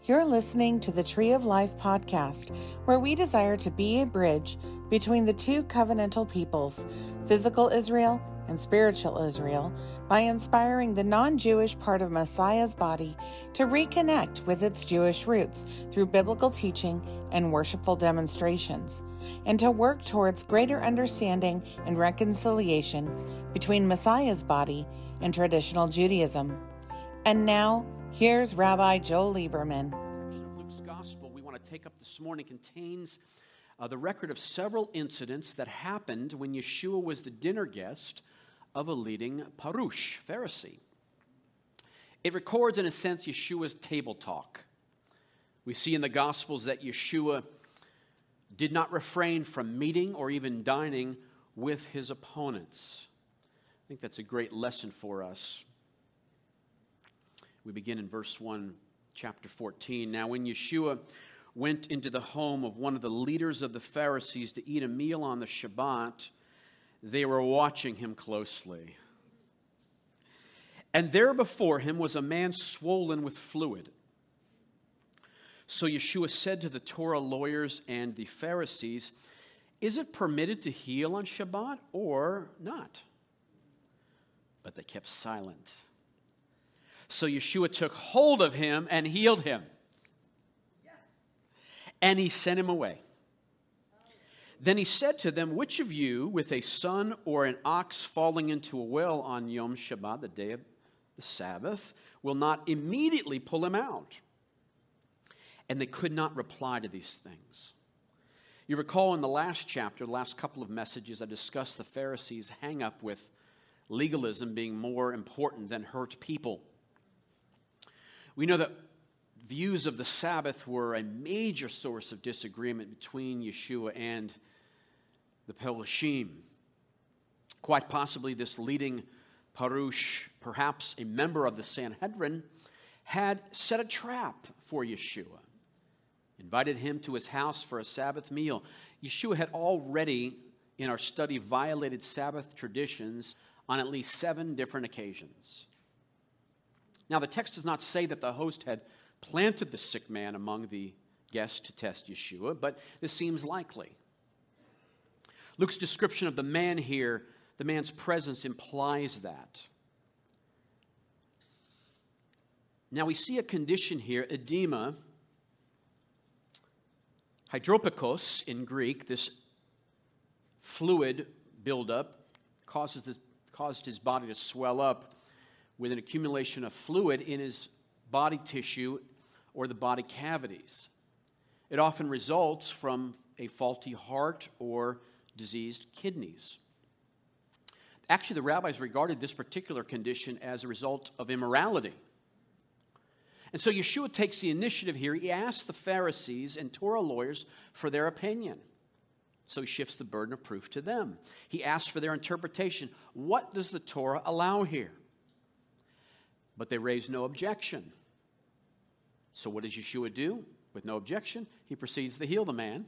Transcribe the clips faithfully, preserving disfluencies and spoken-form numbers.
You're listening to the Tree of Life podcast, where we desire to be a bridge between the two covenantal peoples, physical Israel and spiritual Israel, by inspiring the non-Jewish part of Messiah's body to reconnect with its Jewish roots through biblical teaching and worshipful demonstrations, and to work towards greater understanding and reconciliation between Messiah's body and traditional Judaism. And now, here's Rabbi Joel Lieberman. Luke's Gospel we want to take up this morning contains uh, the record of several incidents that happened when Yeshua was the dinner guest of a leading Parush, Pharisee. It records, in a sense, Yeshua's table talk. We see in the Gospels that Yeshua did not refrain from meeting or even dining with his opponents. I think that's a great lesson for us. We begin in verse one, chapter fourteen. Now, when Yeshua went into the home of one of the leaders of the Pharisees to eat a meal on the Shabbat, they were watching him closely. And there before him was a man swollen with fluid. So Yeshua said to the Torah lawyers and the Pharisees, "Is it permitted to heal on Shabbat or not?" But they kept silent. So Yeshua took hold of him and healed him. Yes. And he sent him away. Then he said to them, "Which of you, with a son or an ox falling into a well on Yom Shabbat, the day of the Sabbath, will not immediately pull him out?" And they could not reply to these things. You recall in the last chapter, the last couple of messages, I discussed the Pharisees' hang up with legalism being more important than hurt people. We know that views of the Sabbath were a major source of disagreement between Yeshua and the Pelishim. Quite possibly this leading Parush, perhaps a member of the Sanhedrin, had set a trap for Yeshua, invited him to his house for a Sabbath meal. Yeshua had already, in our study, violated Sabbath traditions on at least seven different occasions. Now, the text does not say that the host had planted the sick man among the guests to test Yeshua, but this seems likely. Luke's description of the man here, the man's presence, implies that. Now, we see a condition here, edema, hydropikos in Greek, this fluid buildup, causes this, caused his body to swell up with an accumulation of fluid in his body tissue or the body cavities. It often results from a faulty heart or diseased kidneys. Actually, the rabbis regarded this particular condition as a result of immorality. And so Yeshua takes the initiative here. He asks the Pharisees and Torah lawyers for their opinion. So he shifts the burden of proof to them. He asks for their interpretation. What does the Torah allow here? But they raise no objection. So what does Yeshua do? With no objection, he proceeds to heal the man.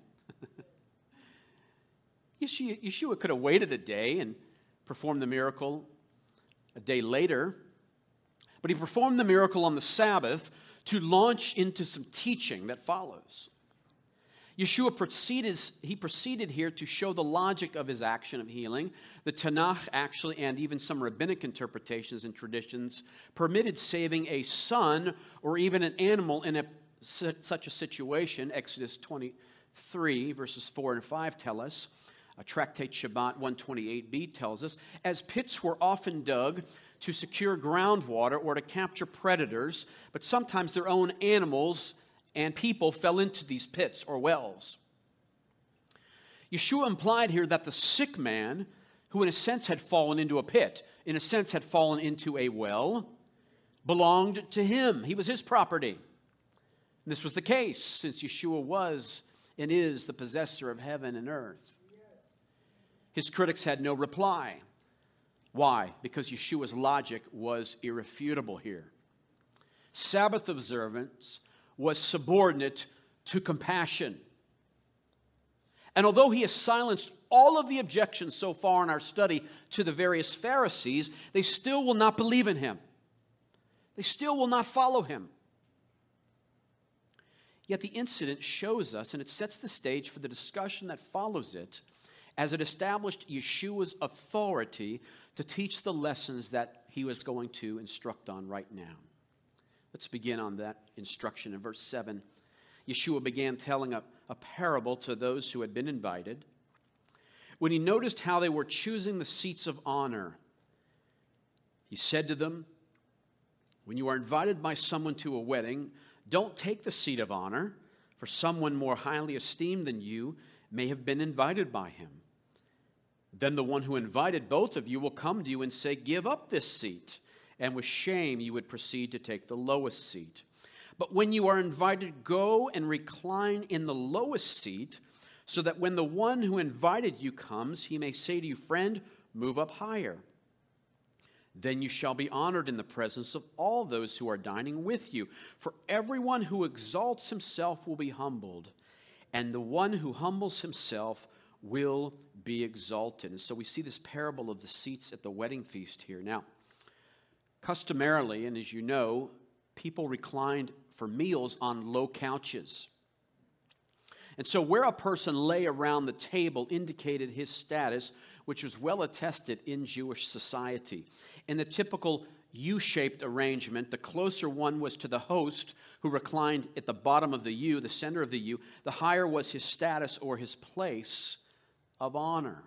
Yeshua, Yeshua could have waited a day and performed the miracle a day later. But he performed the miracle on the Sabbath to launch into some teaching that follows. Yeshua proceeded, he proceeded here to show the logic of his action of healing. The Tanakh actually, and even some rabbinic interpretations and traditions, permitted saving a son or even an animal in a, such a situation. Exodus twenty-three, verses four and five tell us. A Tractate Shabbat one twenty-eight b tells us, as pits were often dug to secure groundwater or to capture predators, but sometimes their own animals and people fell into these pits or wells. Yeshua implied here that the sick man, who in a sense had fallen into a pit, in a sense had fallen into a well, belonged to him. He was his property. And this was the case, since Yeshua was and is the possessor of heaven and earth. His critics had no reply. Why? Because Yeshua's logic was irrefutable here. Sabbath observance was subordinate to compassion. And although he has silenced all of the objections so far in our study to the various Pharisees, they still will not believe in him. They still will not follow him. Yet the incident shows us, and it sets the stage for the discussion that follows it, as it established Yeshua's authority to teach the lessons that he was going to instruct on right now. Let's begin on that instruction in verse seven. Yeshua began telling a, a parable to those who had been invited. When he noticed how they were choosing the seats of honor, he said to them, "When you are invited by someone to a wedding, don't take the seat of honor, for someone more highly esteemed than you may have been invited by him. Then the one who invited both of you will come to you and say, 'Give up this seat,' and with shame you would proceed to take the lowest seat. But when you are invited, go and recline in the lowest seat, so that when the one who invited you comes, he may say to you, 'Friend, move up higher.' Then you shall be honored in the presence of all those who are dining with you. For everyone who exalts himself will be humbled, and the one who humbles himself will be exalted." And so we see this parable of the seats at the wedding feast here. Now, customarily, and as you know, people reclined for meals on low couches. And so where a person lay around the table indicated his status, which was well attested in Jewish society. In the typical U-shaped arrangement, the closer one was to the host, who reclined at the bottom of the U, the center of the U. The higher was his status or his place of honor.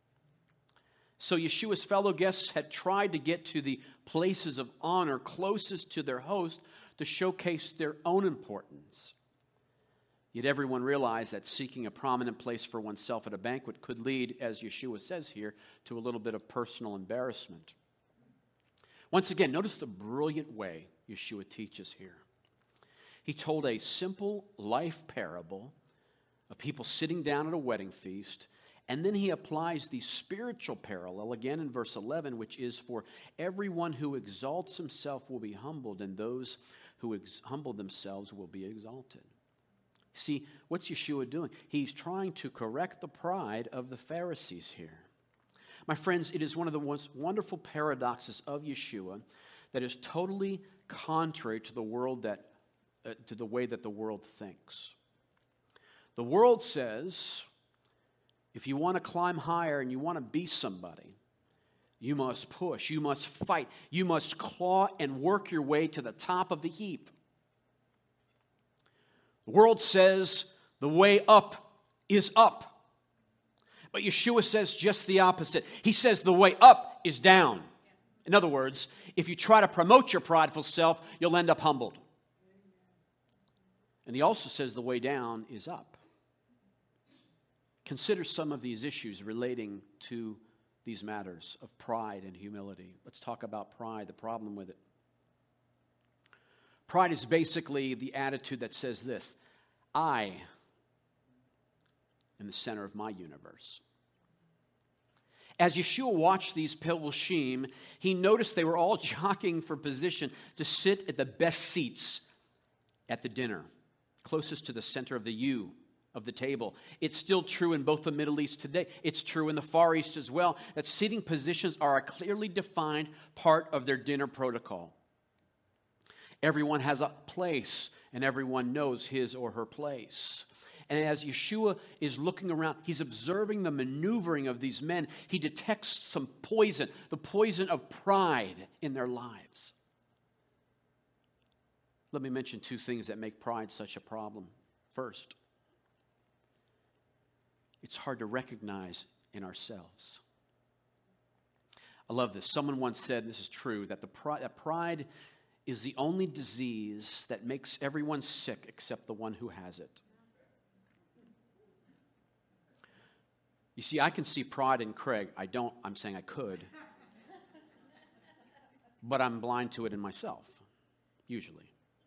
So Yeshua's fellow guests had tried to get to the places of honor closest to their host to showcase their own importance. Yet everyone realized that seeking a prominent place for oneself at a banquet could lead, as Yeshua says here, to a little bit of personal embarrassment. Once again, notice the brilliant way Yeshua teaches here. He told a simple life parable of people sitting down at a wedding feast, and then he applies the spiritual parallel again in verse eleven, which is, "For everyone who exalts himself will be humbled, and those who ex- humble themselves will be exalted." See, what's Yeshua doing? He's trying to correct the pride of the Pharisees here. My friends, it is one of the most wonderful paradoxes of Yeshua that is totally contrary to the world that, uh, to the way that the world thinks. The world says, if you want to climb higher and you want to be somebody, you must push, you must fight, you must claw and work your way to the top of the heap. The world says the way up is up. But Yeshua says just the opposite. He says the way up is down. In other words, if you try to promote your prideful self, you'll end up humbled. And he also says the way down is up. Consider some of these issues relating to these matters of pride and humility. Let's talk about pride, the problem with it. Pride is basically the attitude that says this: I am the center of my universe. As Yeshua watched these Pilgrim, he noticed they were all jockeying for position to sit at the best seats at the dinner, closest to the center of the U of the table. It's still true in both the Middle East today. It's true in the Far East as well, that seating positions are a clearly defined part of their dinner protocol. Everyone has a place, and everyone knows his or her place. And as Yeshua is looking around, he's observing the maneuvering of these men. He detects some poison, the poison of pride in their lives. Let me mention two things that make pride such a problem. First, it's hard to recognize in ourselves. I love this. Someone once said, this is true, that the pride, that pride is the only disease that makes everyone sick except the one who has it. You see, I can see pride in Craig. I don't, I'm saying I could. But I'm blind to it in myself, usually.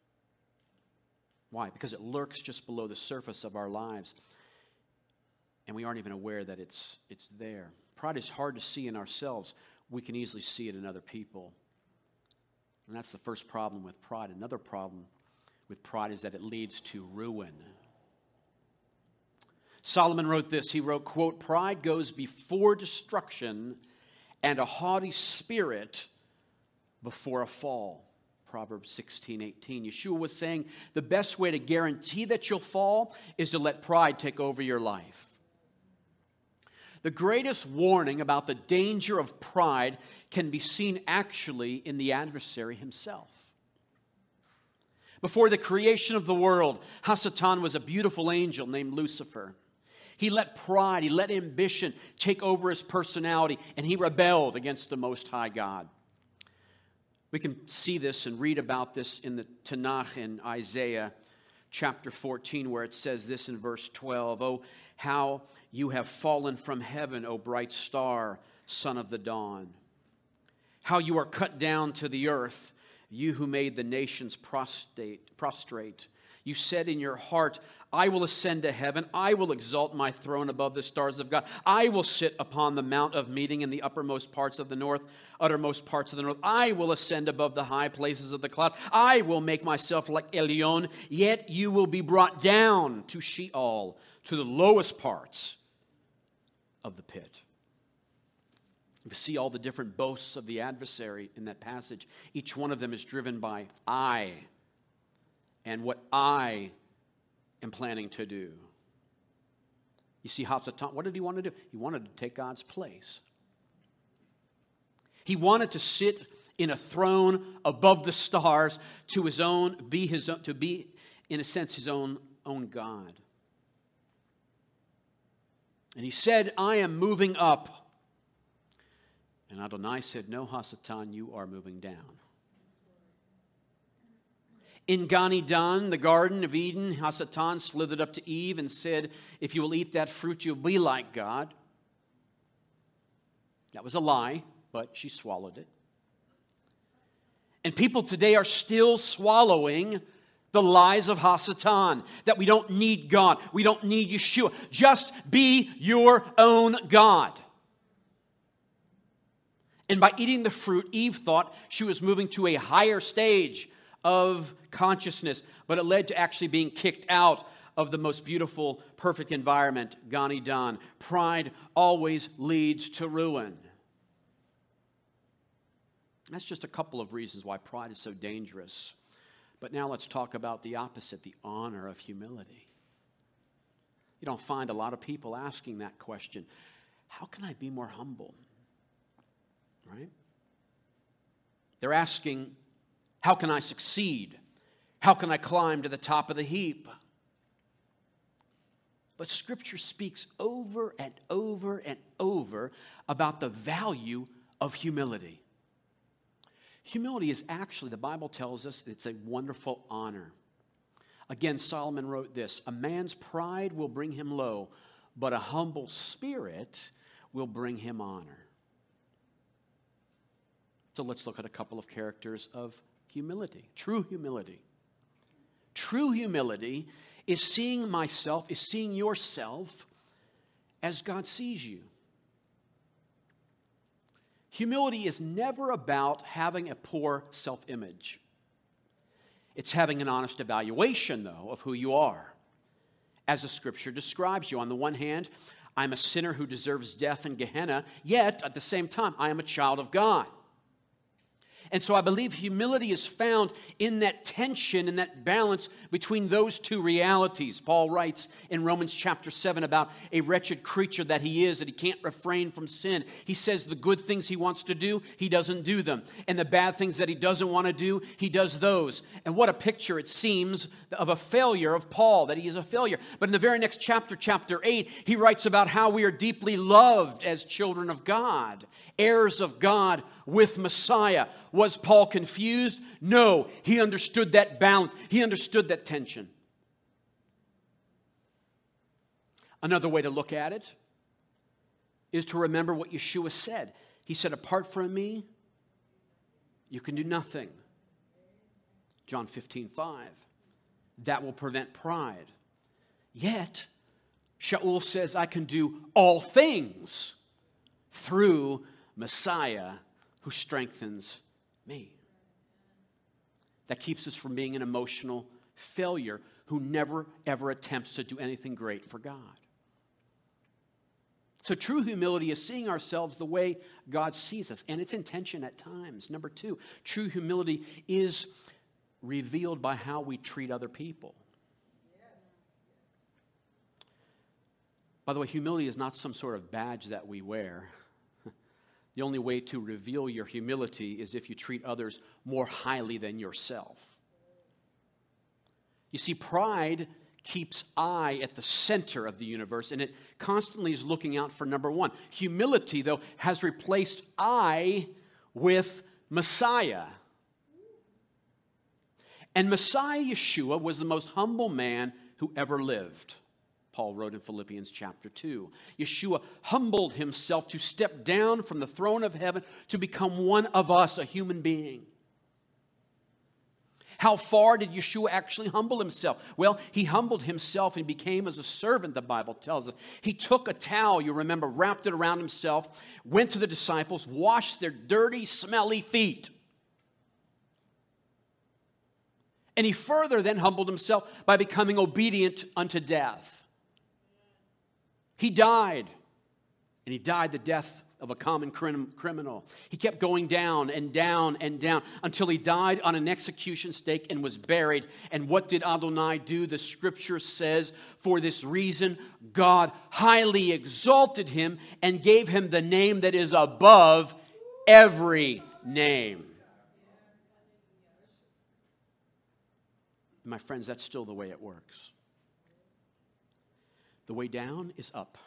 Why? Because it lurks just below the surface of our lives, and we aren't even aware that it's, it's there. Pride is hard to see in ourselves. We can easily see it in other people. And that's the first problem with pride. Another problem with pride is that it leads to ruin. Solomon wrote this. He wrote, quote, "Pride goes before destruction, and a haughty spirit before a fall." Proverbs sixteen eighteen. Yeshua was saying the best way to guarantee that you'll fall is to let pride take over your life. The greatest warning about the danger of pride can be seen actually in the adversary himself. Before the creation of the world, Hasatan was a beautiful angel named Lucifer. He let pride, he let ambition take over his personality, and he rebelled against the Most High God. We can see this and read about this in the Tanakh in Isaiah chapter fourteen, where it says this in verse twelve, "Oh, how you have fallen from heaven, O bright star, son of the dawn. How you are cut down to the earth, you who made the nations prostrate, prostrate. You said in your heart, I will ascend to heaven. I will exalt my throne above the stars of God. I will sit upon the mount of meeting in the uppermost parts of the north, uttermost parts of the north. I will ascend above the high places of the clouds. I will make myself like Elyon. Yet you will be brought down to Sheol, to the lowest parts of the pit." We see all the different boasts of the adversary in that passage. Each one of them is driven by I and what I am planning to do. You see, Hasatan, what did he want to do? He wanted to take God's place. He wanted to sit in a throne above the stars to his own, be his own, to be, in a sense, his own, own God. And he said, I am moving up. And Adonai said, no, Hasatan, you are moving down. In Gan Eden, the Garden of Eden, Hasatan slithered up to Eve and said, if you will eat that fruit, you'll be like God. That was a lie, but she swallowed it. And people today are still swallowing the lies of Hasatan, that we don't need God, we don't need Yeshua. Just be your own God. And by eating the fruit, Eve thought she was moving to a higher stage of consciousness, but it led to actually being kicked out of the most beautiful, perfect environment, Gan Eden. Pride always leads to ruin. That's just a couple of reasons why pride is so dangerous. But now let's talk about the opposite, the honor of humility. You don't find a lot of people asking that question. How can I be more humble? Right? They're asking, how can I succeed? How can I climb to the top of the heap? But Scripture speaks over and over and over about the value of humility. Humility is actually, the Bible tells us, it's a wonderful honor. Again, Solomon wrote this, a man's pride will bring him low, but a humble spirit will bring him honor. So let's look at a couple of characters of humility, true humility. True humility is seeing myself, is seeing yourself as God sees you. Humility is never about having a poor self-image. It's having an honest evaluation, though, of who you are, as the Scripture describes you. On the one hand, I'm a sinner who deserves death in Gehenna, yet at the same time, I am a child of God. And so I believe humility is found in that tension and that balance between those two realities. Paul writes in Romans chapter seven about a wretched creature that he is, that he can't refrain from sin. He says the good things he wants to do, he doesn't do them. And the bad things that he doesn't want to do, he does those. And what a picture it seems of a failure of Paul, that he is a failure. But in the very next chapter, chapter eight, he writes about how we are deeply loved as children of God, heirs of God with Messiah. Was Paul confused? No, he understood that balance. He understood that tension. Another way to look at it is to remember what Yeshua said. He said, apart from me, you can do nothing. John fifteen five. That will prevent pride. Yet, Shaul says, I can do all things through Messiah who strengthens me. That keeps us from being an emotional failure who never, ever attempts to do anything great for God. So true humility is seeing ourselves the way God sees us, and its intention at times. Number two, true humility is revealed by how we treat other people. By the way, humility is not some sort of badge that we wear. The only way to reveal your humility is if you treat others more highly than yourself. You see, pride keeps I at the center of the universe, and it constantly is looking out for number one. Humility, though, has replaced I with Messiah. And Messiah Yeshua was the most humble man who ever lived. Paul wrote in Philippians chapter two. Yeshua humbled himself to step down from the throne of heaven to become one of us, a human being. How far did Yeshua actually humble himself? Well, he humbled himself and became as a servant, the Bible tells us. He took a towel, you remember, wrapped it around himself, went to the disciples, washed their dirty, smelly feet. And he further then humbled himself by becoming obedient unto death. He died, and he died the death of a common crim- criminal. He kept going down and down and down until he died on an execution stake and was buried. And what did Adonai do? The scripture says, for this reason, God highly exalted him and gave him the name that is above every name. My friends, that's still the way it works. The way down is up.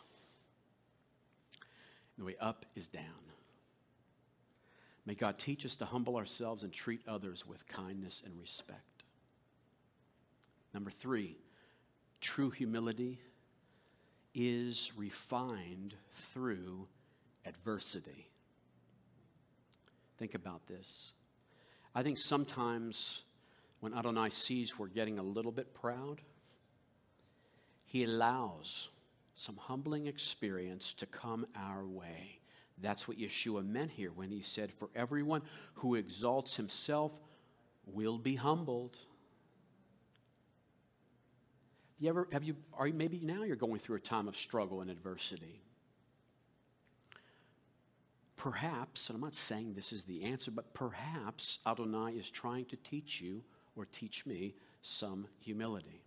The way up is down. May God teach us to humble ourselves and treat others with kindness and respect. Number three, true humility is refined through adversity. Think about this. I think sometimes when Adonai sees we're getting a little bit proud, he allows some humbling experience to come our way. That's what Yeshua meant here when he said, for everyone who exalts himself will be humbled. You ever, have you, are you, maybe now you're going through a time of struggle and adversity. Perhaps, and I'm not saying this is the answer, but perhaps Adonai is trying to teach you or teach me some humility.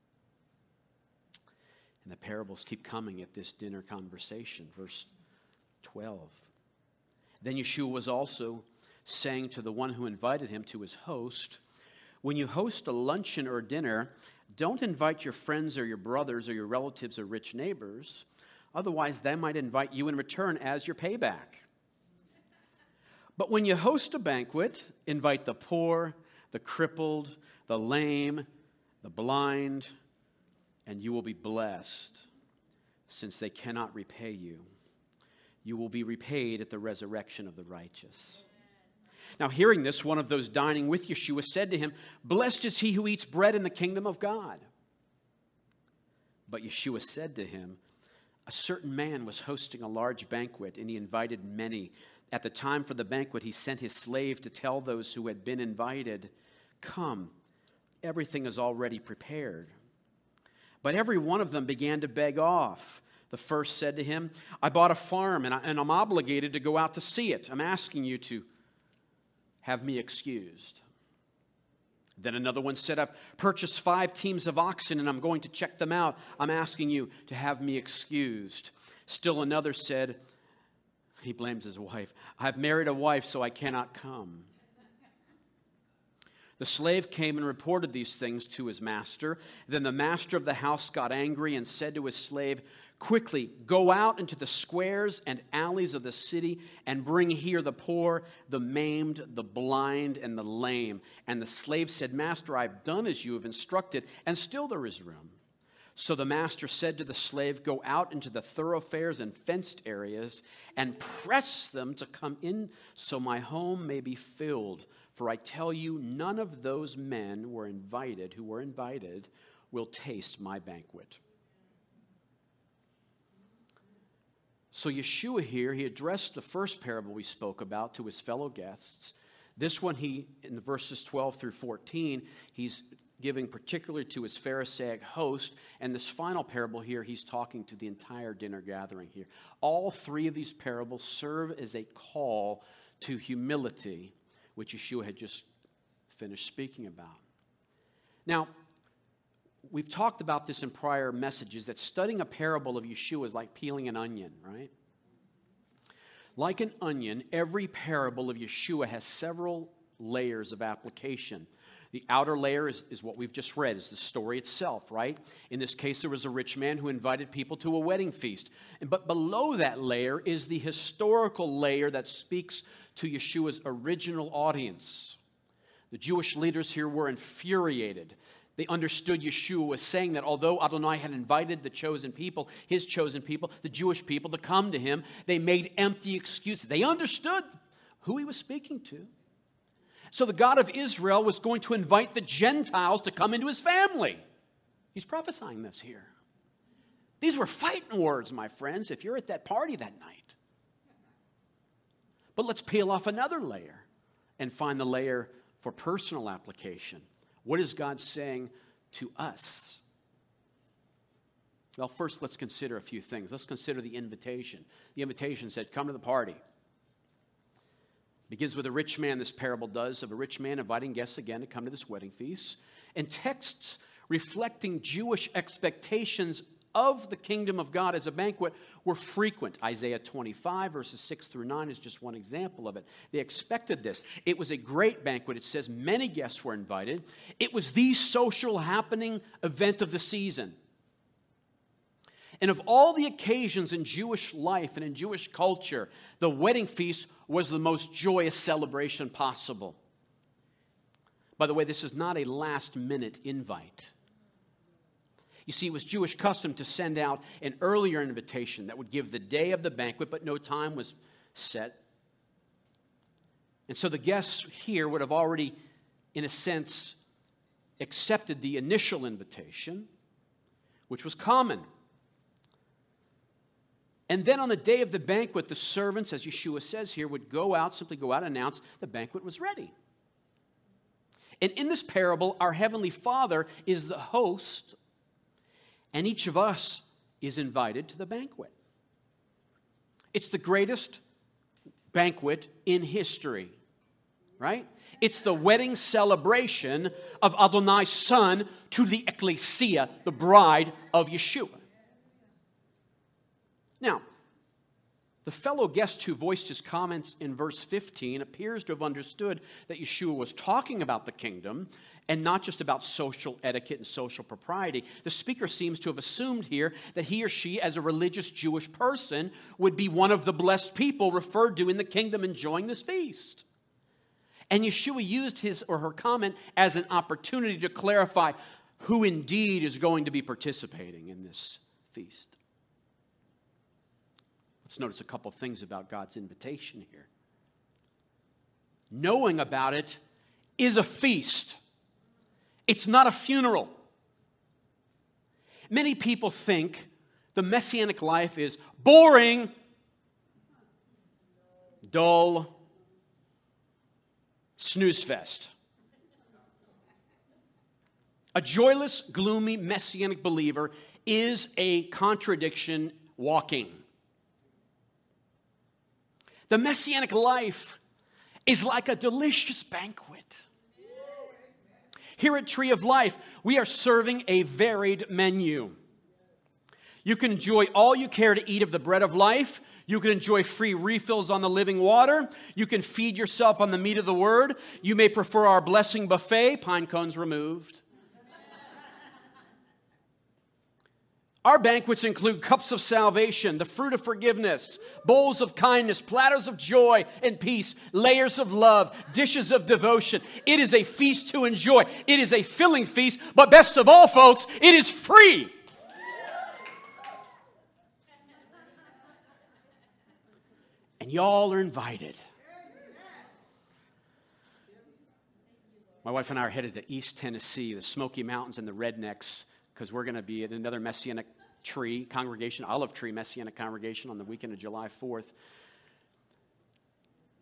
And the parables keep coming at this dinner conversation. Verse twelve. Then Yeshua was also saying to the one who invited him, to his host, when you host a luncheon or dinner, don't invite your friends or your brothers or your relatives or rich neighbors. Otherwise, they might invite you in return as your payback. But when you host a banquet, invite the poor, the crippled, the lame, the blind, and you will be blessed, since they cannot repay you. You will be repaid at the resurrection of the righteous. Now, hearing this, one of those dining with Yeshua said to him, blessed is he who eats bread in the kingdom of God. But Yeshua said to him, a certain man was hosting a large banquet, and he invited many. At the time for the banquet, he sent his slave to tell those who had been invited, come, everything is already prepared. But every one of them began to beg off. The first said to him, I bought a farm, and, I, and I'm obligated to go out to see it. I'm asking you to have me excused. Then another one said, I've purchased five teams of oxen, and I'm going to check them out. I'm asking you to have me excused. Still another said, he blames his wife, I've married a wife, so I cannot come. The slave came and reported these things to his master. Then the master of the house got angry and said to his slave, quickly, go out into the squares and alleys of the city and bring here the poor, the maimed, the blind, and the lame. And the slave said, Master, I've done as you have instructed, and still there is room. So the master said to the slave, go out into the thoroughfares and fenced areas and press them to come in so my home may be filled. For I tell you, none of those men were invited, who were invited, will taste my banquet. So Yeshua here, he addressed the first parable we spoke about to his fellow guests. This one, he in the verses twelve through fourteen, he's giving particularly to his Pharisaic host. And this final parable here, he's talking to the entire dinner gathering here. All three of these parables serve as a call to humility, which Yeshua had just finished speaking about. Now, we've talked about this in prior messages, that studying a parable of Yeshua is like peeling an onion, right? Like an onion, every parable of Yeshua has several layers of application. The outer layer is, is what we've just read, is the story itself, right? In this case, there was a rich man who invited people to a wedding feast. And, but below that layer is the historical layer that speaks to Yeshua's original audience. The Jewish leaders here were infuriated. They understood Yeshua was saying that although Adonai had invited the chosen people, his chosen people, the Jewish people, to come to him, they made empty excuses. They understood who he was speaking to. So the God of Israel was going to invite the Gentiles to come into his family. He's prophesying this here. These were fighting words, my friends, if you're at that party that night. But let's peel off another layer and find the layer for personal application. What is God saying to us? Well, first, let's consider a few things. Let's consider the invitation. The invitation said, come to the party. Begins with a rich man, this parable does, of a rich man inviting guests again to come to this wedding feast. And texts reflecting Jewish expectations of the kingdom of God as a banquet were frequent. Isaiah twenty-five, verses six through nine is just one example of it. They expected this. It was a great banquet. It says many guests were invited. It was the social happening event of the season. And of all the occasions in Jewish life and in Jewish culture, the wedding feast was the most joyous celebration possible. By the way, this is not a last-minute invite. You see, it was Jewish custom to send out an earlier invitation that would give the day of the banquet, but no time was set. And so the guests here would have already, in a sense, accepted the initial invitation, which was common. And then on the day of the banquet, the servants, as Yeshua says here, would go out, simply go out and announce the banquet was ready. And in this parable, our Heavenly Father is the host, and each of us is invited to the banquet. It's the greatest banquet in history, right? It's the wedding celebration of Adonai's Son to the Ecclesia, the bride of Yeshua. Now, the fellow guest who voiced his comments in verse fifteen appears to have understood that Yeshua was talking about the kingdom and not just about social etiquette and social propriety. The speaker seems to have assumed here that he or she, as a religious Jewish person, would be one of the blessed people referred to in the kingdom enjoying this feast. And Yeshua used his or her comment as an opportunity to clarify who indeed is going to be participating in this feast. Let's notice a couple things about God's invitation here. Knowing about it is a feast. It's not a funeral. Many people think the Messianic life is boring, dull, snooze fest. A joyless, gloomy, Messianic believer is a contradiction walking. The Messianic life is like a delicious banquet. Here at Tree of Life, we are serving a varied menu. You can enjoy all you care to eat of the bread of life. You can enjoy free refills on the living water. You can feed yourself on the meat of the word. You may prefer our blessing buffet, pine cones removed. Our banquets include cups of salvation, the fruit of forgiveness, bowls of kindness, platters of joy and peace, layers of love, dishes of devotion. It is a feast to enjoy. It is a filling feast, but best of all, folks, it is free. And y'all are invited. My wife and I are headed to East Tennessee, the Smoky Mountains and the Rednecks, because we're going to be at another Messianic tree congregation, olive tree Messianic congregation on the weekend of July fourth.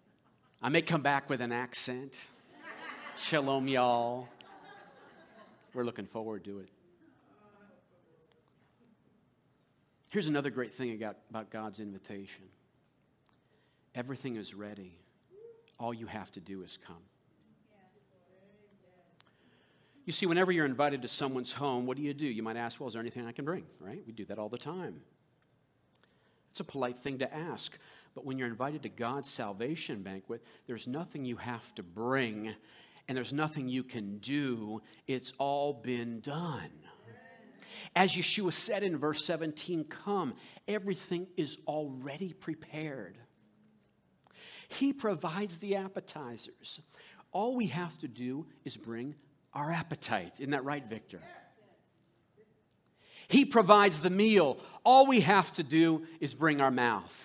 I may come back with an accent. Shalom, y'all. We're looking forward to it. Here's another great thing about God's invitation. Everything is ready. All you have to do is come. You see, whenever you're invited to someone's home, what do you do? You might ask, well, is there anything I can bring, right? We do that all the time. It's a polite thing to ask. But when you're invited to God's salvation banquet, there's nothing you have to bring, and there's nothing you can do. It's all been done. As Yeshua said in verse seventeen, come, everything is already prepared. He provides the appetizers. All we have to do is bring our appetite. Isn't that right, Victor? He provides the meal. All we have to do is bring our mouth.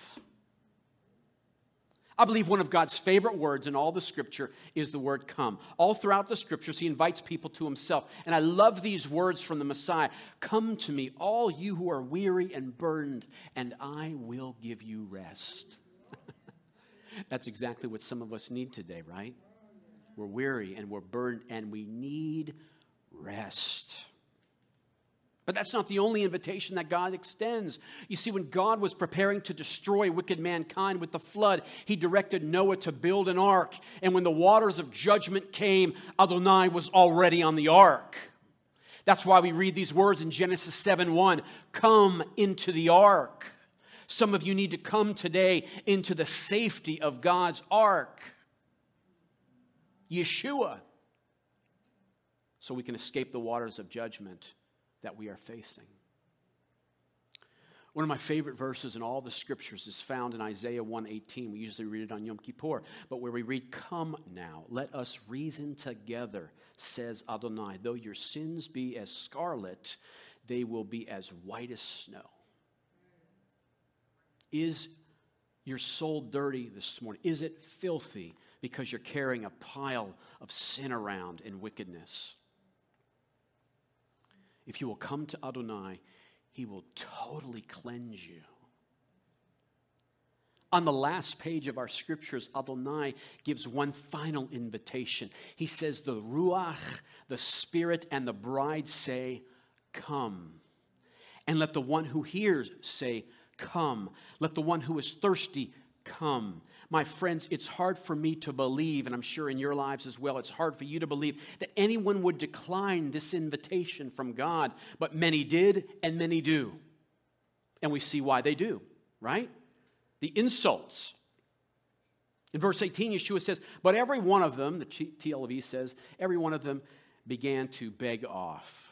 I believe one of God's favorite words in all the Scripture is the word come. All throughout the Scriptures, He invites people to Himself. And I love these words from the Messiah. Come to me, all you who are weary and burdened, and I will give you rest. That's exactly what some of us need today, right? We're weary and we're burdened and we need rest. But that's not the only invitation that God extends. You see, when God was preparing to destroy wicked mankind with the flood, He directed Noah to build an ark. And when the waters of judgment came, Adonai was already on the ark. That's why we read these words in Genesis seven one, come into the ark. Some of you need to come today into the safety of God's ark, Yeshua, so we can escape the waters of judgment that we are facing. One of my favorite verses in all the Scriptures is found in Isaiah one eighteen. We usually read it on Yom Kippur, but where we read, come now, let us reason together, says Adonai. Though your sins be as scarlet, they will be as white as snow. Is your soul dirty this morning? Is it filthy because you're carrying a pile of sin around in wickedness? If you will come to Adonai, He will totally cleanse you. On the last page of our Scriptures, Adonai gives one final invitation. He says, the Ruach, the Spirit, and the bride say, come. And let the one who hears say, come. Let the one who is thirsty come. My friends, it's hard for me to believe, and I'm sure in your lives as well, it's hard for you to believe that anyone would decline this invitation from God. But many did, and many do. And we see why they do, right? The insults. In verse eighteen, Yeshua says, but every one of them, the T L V says, every one of them began to beg off.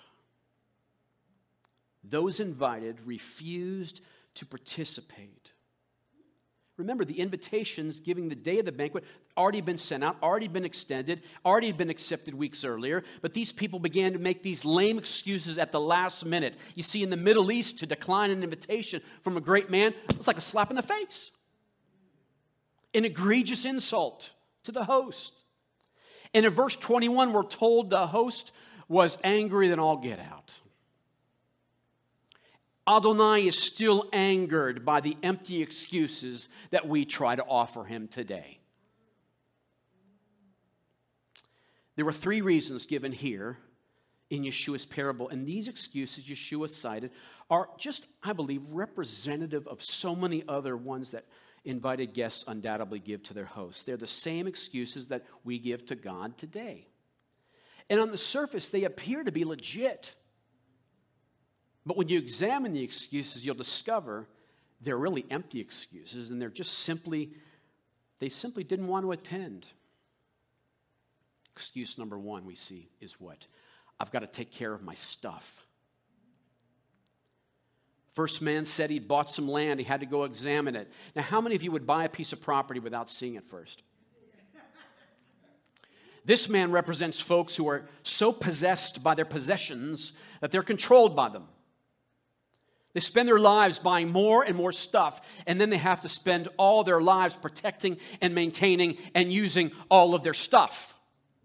Those invited refused to participate. Remember, the invitations giving the day of the banquet already been sent out, already been extended, already been accepted weeks earlier. But these people began to make these lame excuses at the last minute. You see, in the Middle East, to decline an invitation from a great man, it's like a slap in the face. An egregious insult to the host. And in verse twenty-one, we're told the host was angry than all get out. Adonai is still angered by the empty excuses that we try to offer Him today. There were three reasons given here in Yeshua's parable, and these excuses Yeshua cited are just, I believe, representative of so many other ones that invited guests undoubtedly give to their hosts. They're the same excuses that we give to God today. And on the surface, they appear to be legit. But when you examine the excuses, you'll discover they're really empty excuses, and they're just simply, they simply didn't want to attend. Excuse number one we see is what? I've got to take care of my stuff. First man said he'd bought some land. He had to go examine it. Now, how many of you would buy a piece of property without seeing it first? This man represents folks who are so possessed by their possessions that they're controlled by them. They spend their lives buying more and more stuff, and then they have to spend all their lives protecting and maintaining and using all of their stuff.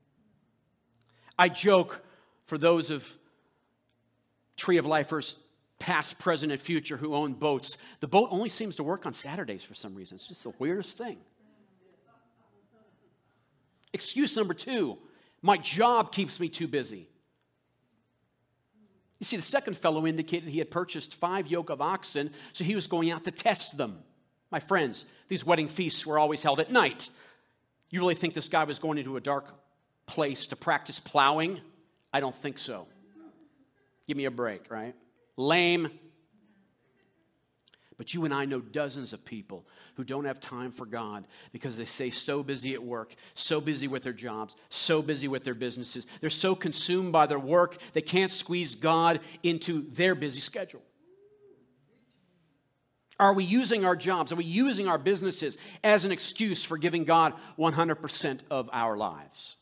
I joke for those of Tree of Lifers, past, present, and future, who own boats. The boat only seems to work on Saturdays for some reason. It's just the weirdest thing. Excuse number two, my job keeps me too busy. You see, the second fellow indicated he had purchased five yoke of oxen, so he was going out to test them. My friends, these wedding feasts were always held at night. You really think this guy was going into a dark place to practice plowing? I don't think so. Give me a break, right? Lame. But you and I know dozens of people who don't have time for God because they stay so busy at work, so busy with their jobs, so busy with their businesses. They're so consumed by their work, they can't squeeze God into their busy schedule. Are we using our jobs, are we using our businesses as an excuse for giving God one hundred percent of our lives?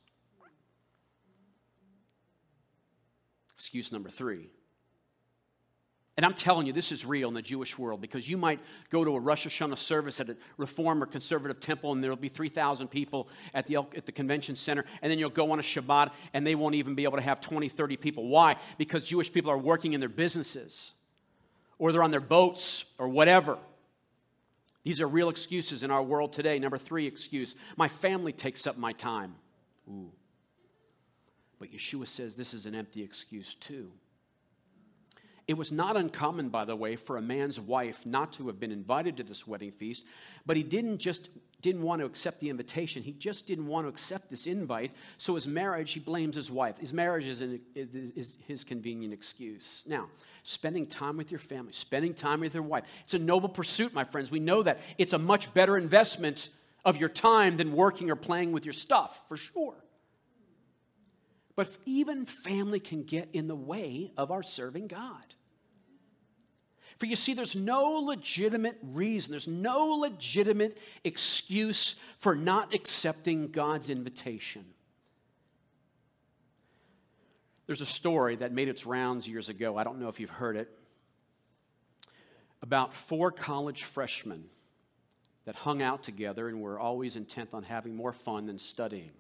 Excuse number three. And I'm telling you, this is real in the Jewish world, because you might go to a Rosh Hashanah service at a Reform or Conservative temple, and there will be three thousand people at the, at the convention center, and then you'll go on a Shabbat, and they won't even be able to have twenty, thirty people. Why? Because Jewish people are working in their businesses, or they're on their boats, or whatever. These are real excuses in our world today. Number three excuse, my family takes up my time. Ooh. But Yeshua says this is an empty excuse too. It was not uncommon, by the way, for a man's wife not to have been invited to this wedding feast, but he didn't just didn't want to accept the invitation. He just didn't want to accept this invite. So his marriage, he blames his wife. His marriage is, an, is his convenient excuse. Now, spending time with your family, spending time with your wife, it's a noble pursuit, my friends. We know that. It's a much better investment of your time than working or playing with your stuff, for sure. But even family can get in the way of our serving God. For you see, there's no legitimate reason, there's no legitimate excuse for not accepting God's invitation. There's a story that made its rounds years ago, I don't know if you've heard it, about four college freshmen that hung out together and were always intent on having more fun than studying.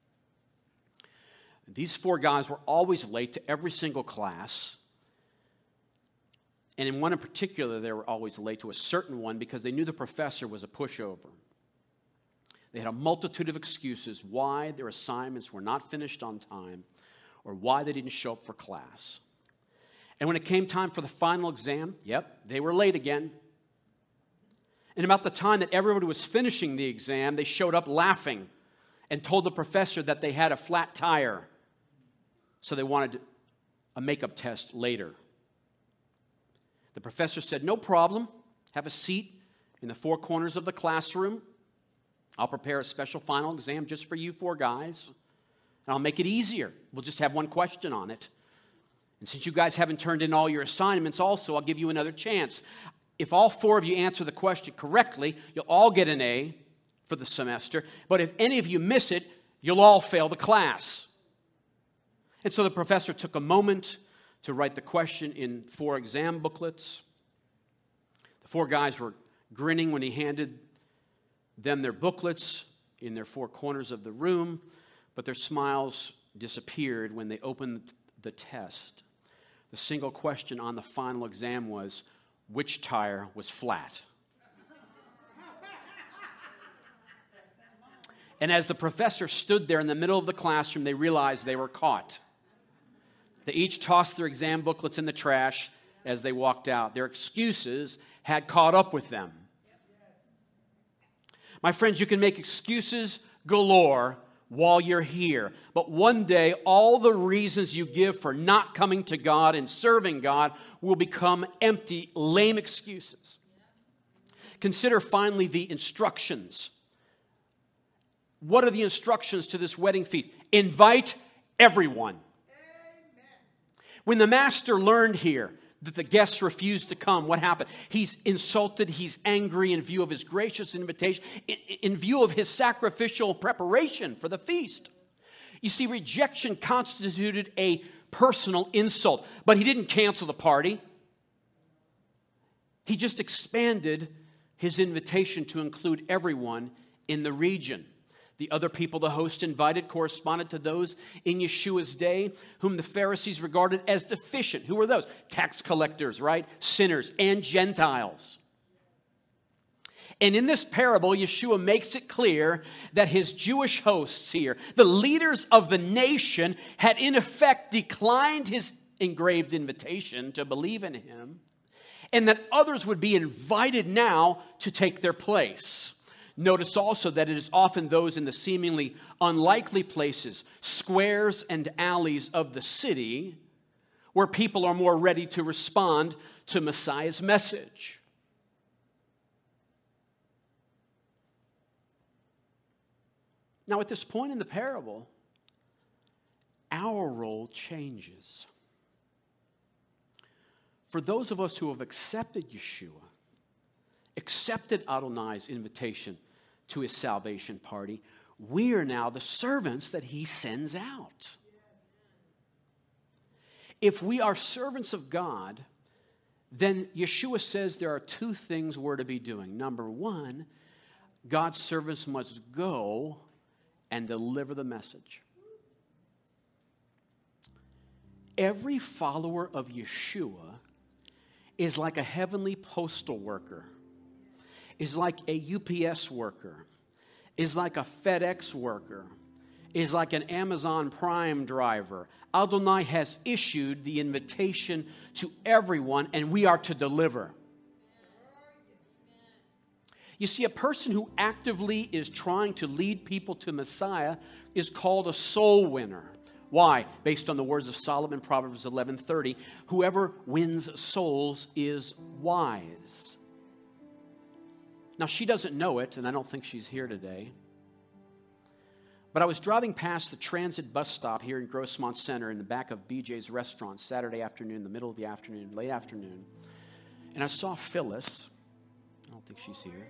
These four guys were always late to every single class. And in one in particular, they were always late to a certain one because they knew the professor was a pushover. They had a multitude of excuses why their assignments were not finished on time or why they didn't show up for class. And when it came time for the final exam, yep, they were late again. And about the time that everybody was finishing the exam, they showed up laughing and told the professor that they had a flat tire. So they wanted a makeup test later. The professor said, no problem. Have a seat in the four corners of the classroom. I'll prepare a special final exam just for you four guys. And I'll make it easier. We'll just have one question on it. And since you guys haven't turned in all your assignments also, I'll give you another chance. If all four of you answer the question correctly, you'll all get an A for the semester. But if any of you miss it, you'll all fail the class. And so the professor took a moment to write the question in four exam booklets. The four guys were grinning when he handed them their booklets in their four corners of the room, but their smiles disappeared when they opened the test. The single question on the final exam was, which tire was flat? And as the professor stood there in the middle of the classroom, they realized they were caught. They each tossed their exam booklets in the trash as they walked out. Their excuses had caught up with them. My friends, you can make excuses galore while you're here, but one day all the reasons you give for not coming to God and serving God will become empty, lame excuses. Consider finally the instructions. What are the instructions to this wedding feast? Invite everyone. When the master learned here that the guests refused to come, what happened? He's insulted, he's angry in view of his gracious invitation, in, in view of his sacrificial preparation for the feast. You see, rejection constituted a personal insult, but he didn't cancel the party. He just expanded his invitation to include everyone in the region. The other people the host invited corresponded to those in Yeshua's day whom the Pharisees regarded as deficient. Who were those? Tax collectors, right? Sinners and Gentiles. And in this parable, Yeshua makes it clear that his Jewish hosts here, the leaders of the nation, had in effect declined his engraved invitation to believe in him, and that others would be invited now to take their place. Notice also that it is often those in the seemingly unlikely places, squares and alleys of the city, where people are more ready to respond to Messiah's message. Now, at this point in the parable, our role changes. For those of us who have accepted Yeshua, accepted Adonai's invitation to his salvation party, we are now the servants that he sends out. If we are servants of God, then Yeshua says there are two things we're to be doing. Number one, God's servants must go and deliver the message. Every follower of Yeshua is like a heavenly postal worker, is like a U P S worker, is like a FedEx worker, is like an Amazon Prime driver. Adonai has issued the invitation to everyone, and we are to deliver. You see, a person who actively is trying to lead people to Messiah is called a soul winner. Why? Based on the words of Solomon, Proverbs eleven thirty, whoever wins souls is wise. Now, she doesn't know it, and I don't think she's here today. But I was driving past the transit bus stop here in Grossmont Center in the back of B J's restaurant Saturday afternoon, the middle of the afternoon, late afternoon. And I saw Phyllis. I don't think she's here.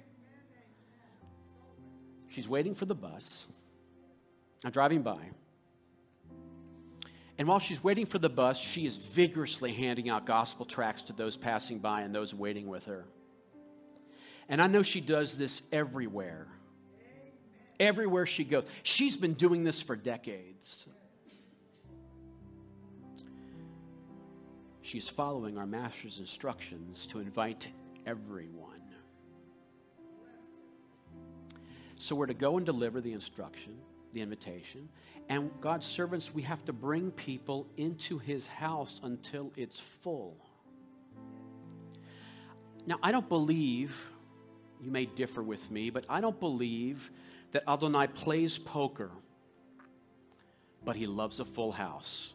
She's waiting for the bus. I'm driving by. And while she's waiting for the bus, she is vigorously handing out gospel tracts to those passing by and those waiting with her. And I know she does this everywhere. Everywhere she goes. She's been doing this for decades. She's following our Master's instructions to invite everyone. So we're to go and deliver the instruction, the invitation. And God's servants, we have to bring people into his house until it's full. Now, I don't believe, you may differ with me, but I don't believe that Adonai plays poker, but he loves a full house.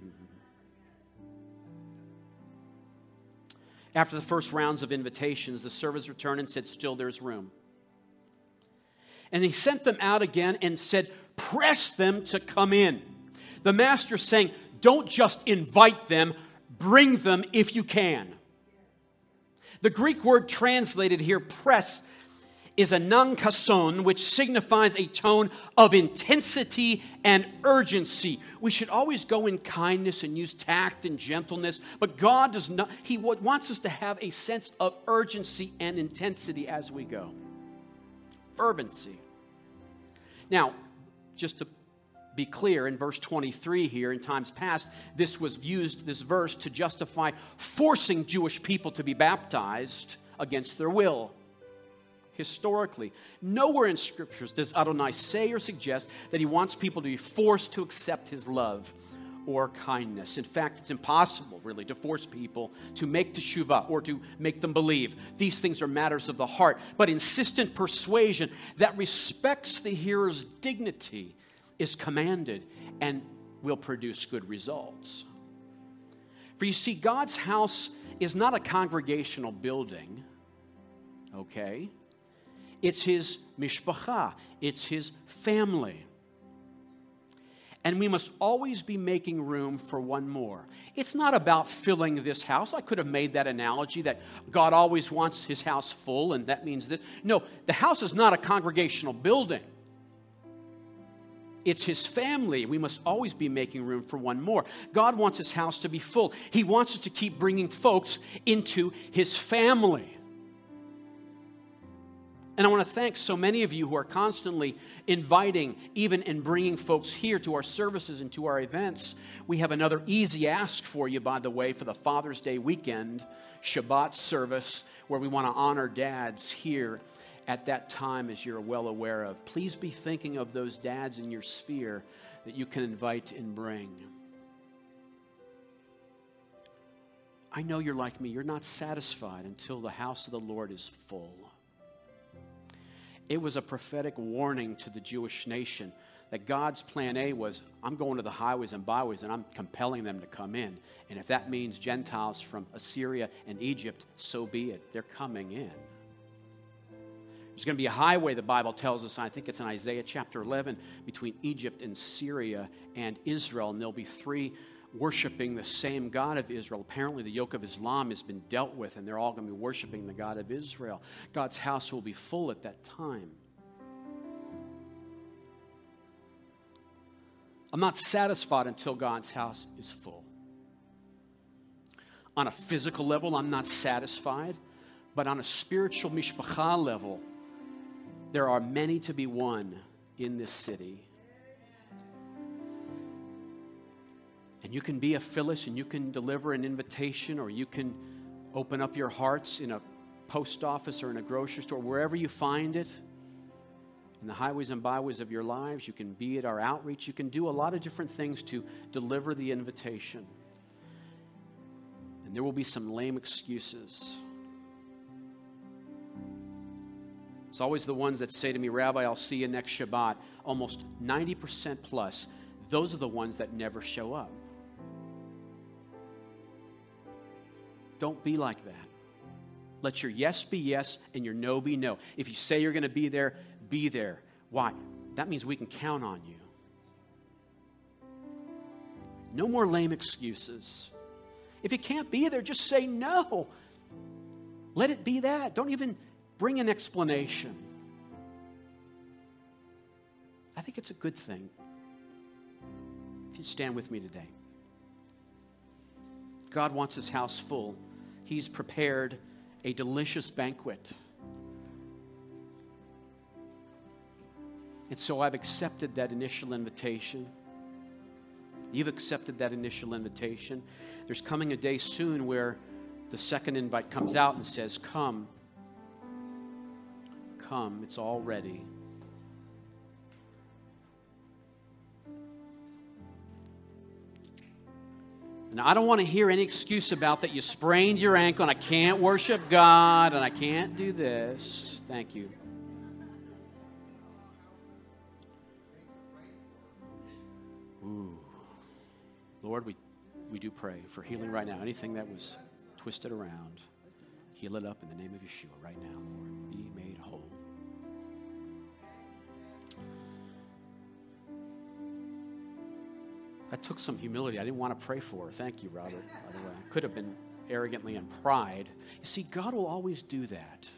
After the first rounds of invitations, the servants returned and said, "Still there's room." And he sent them out again and said, "Press them to come in." The master saying, don't just invite them, bring them if you can. The Greek word translated here, press, is a nankason, which signifies a tone of intensity and urgency. We should always go in kindness and use tact and gentleness, but God does not, he wants us to have a sense of urgency and intensity as we go. Fervency. Now, just to be clear, in verse twenty-three here, in times past, this was used, this verse, to justify forcing Jewish people to be baptized against their will. Historically, nowhere in Scriptures does Adonai say or suggest that he wants people to be forced to accept his love or kindness. In fact, it's impossible, really, to force people to make teshuvah or to make them believe. These things are matters of the heart. But insistent persuasion that respects the hearer's dignity is commanded and will produce good results. For you see, God's house is not a congregational building, okay? It's his mishpacha. It's his family. And we must always be making room for one more. It's not about filling this house. I could have made that analogy that God always wants his house full, and that means this. No, the house is not a congregational building. It's his family. We must always be making room for one more. God wants his house to be full. He wants us to keep bringing folks into his family. And I want to thank so many of you who are constantly inviting, even and bringing folks here to our services and to our events. We have another easy ask for you, by the way, for the Father's Day weekend, Shabbat service, where we want to honor dads here at that time, as you're well aware of. Please be thinking of those dads in your sphere that you can invite and bring. I know you're like me. You're not satisfied until the house of the Lord is full. It was a prophetic warning to the Jewish nation that God's plan A was, I'm going to the highways and byways and I'm compelling them to come in. And if that means Gentiles from Assyria and Egypt, so be it. They're coming in. There's going to be a highway, the Bible tells us, I think it's in Isaiah chapter eleven, between Egypt and Syria and Israel. And there'll be three worshiping the same God of Israel. Apparently the yoke of Islam has been dealt with, and they're all going to be worshiping the God of Israel. God's house will be full at that time. I'm not satisfied until God's house is full. On a physical level, I'm not satisfied. But on a spiritual mishpacha level, there are many to be won in this city. And you can be a Phyllis and you can deliver an invitation, or you can open up your hearts in a post office or in a grocery store, wherever you find it, in the highways and byways of your lives. You can be at our outreach. You can do a lot of different things to deliver the invitation. And there will be some lame excuses. It's always the ones that say to me, Rabbi, I'll see you next Shabbat. Almost ninety percent plus, those are the ones that never show up. Don't be like that. Let your yes be yes and your no be no. If you say you're going to be there, be there. Why? That means we can count on you. No more lame excuses. If you can't be there, just say no. Let it be that. Don't even bring an explanation. I think it's a good thing. If you stand with me today. God wants his house full. He's prepared a delicious banquet. And so I've accepted that initial invitation. You've accepted that initial invitation. There's coming a day soon where the second invite comes out and says, come. Come, it's all ready. And I don't want to hear any excuse about that you sprained your ankle and I can't worship God and I can't do this. Thank you. Ooh. Lord, we, we do pray for healing right now. Anything that was twisted around, heal it up in the name of Yeshua right now, Lord. Be made whole. That took some humility. I didn't want to pray for her. Thank you, Robert, by the way. I could have been arrogantly in pride. You see, God will always do that.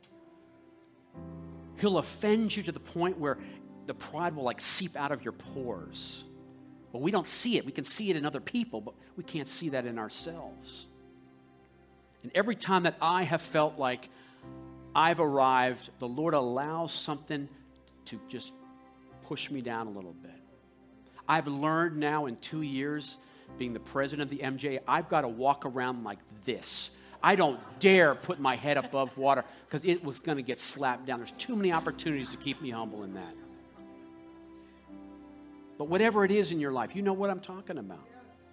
He'll offend you to the point where the pride will like seep out of your pores. But we don't see it. We can see it in other people, but we can't see that in ourselves. And every time that I have felt like I've arrived, the Lord allows something to just push me down a little bit. I've learned now in two years, being the president of the M J, I've got to walk around like this. I don't dare put my head above water because it was going to get slapped down. There's too many opportunities to keep me humble in that. But whatever it is in your life, you know what I'm talking about.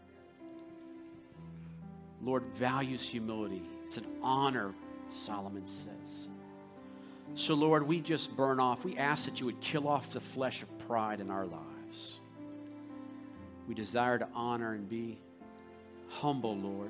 Lord values humility. It's an honor, Solomon says. So, Lord, we just burn off. We ask that you would kill off the flesh of pride in our lives. We desire to honor and be humble, Lord.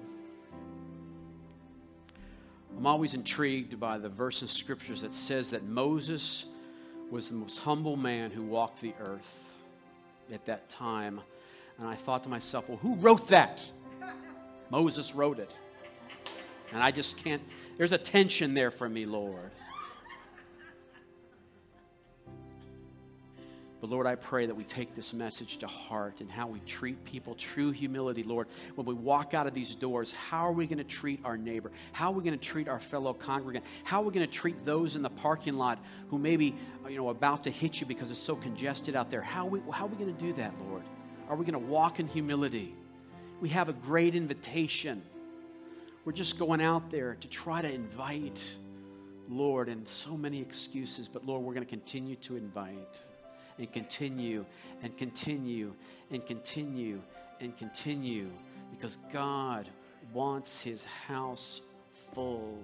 I'm always intrigued by the verse in Scriptures that says that Moses was the most humble man who walked the earth at that time. And I thought to myself, well, who wrote that? Moses wrote it. And I just can't, there's a tension there for me, Lord. But Lord, I pray that we take this message to heart and how we treat people, true humility, Lord. When we walk out of these doors, how are we going to treat our neighbor? How are we going to treat our fellow congregant? How are we going to treat those in the parking lot who may be, you know, about to hit you because it's so congested out there? How are we, how are we going to do that, Lord? Are we going to walk in humility? We have a great invitation. We're just going out there to try to invite, Lord, and so many excuses. But Lord, we're going to continue to invite. And continue, and continue, and continue, and continue. Because God wants his house full.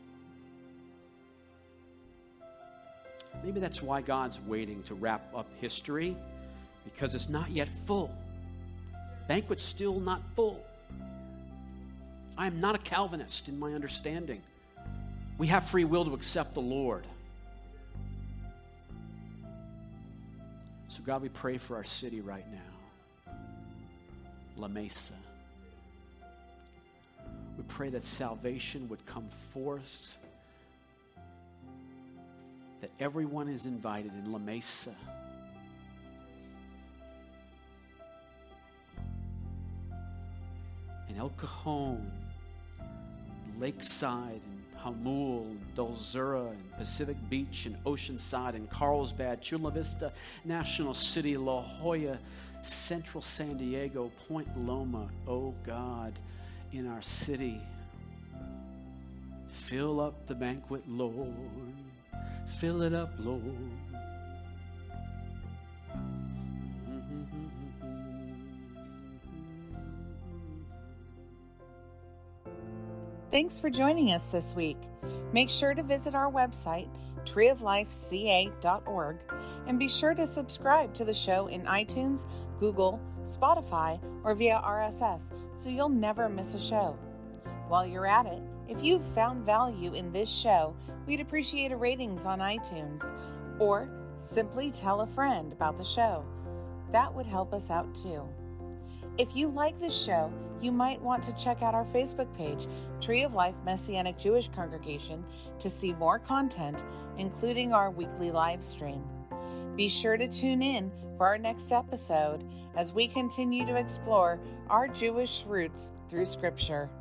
Maybe that's why God's waiting to wrap up history, because it's not yet full. Banquet's still not full. I am not a Calvinist in my understanding. We have free will to accept the Lord. So God, we pray for our city right now. La Mesa. We pray that salvation would come forth, that everyone is invited in La Mesa. In El Cajon, Lakeside, and Hamul, and Dulzura, and Pacific Beach, and Oceanside, and Carlsbad, Chula Vista, National City, La Jolla, Central San Diego, Point Loma. Oh God, in our city, fill up the banquet, Lord. Fill it up, Lord. Thanks for joining us this week. Make sure to visit our website, tree of life c a dot org, and be sure to subscribe to the show in iTunes, Google, Spotify, or via R S S so you'll never miss a show. While you're at it, if you've found value in this show, we'd appreciate a ratings on iTunes, or simply tell a friend about the show. That would help us out too. If you like this show, you might want to check out our Facebook page, Tree of Life Messianic Jewish Congregation, to see more content, including our weekly live stream. Be sure to tune in for our next episode as we continue to explore our Jewish roots through Scripture.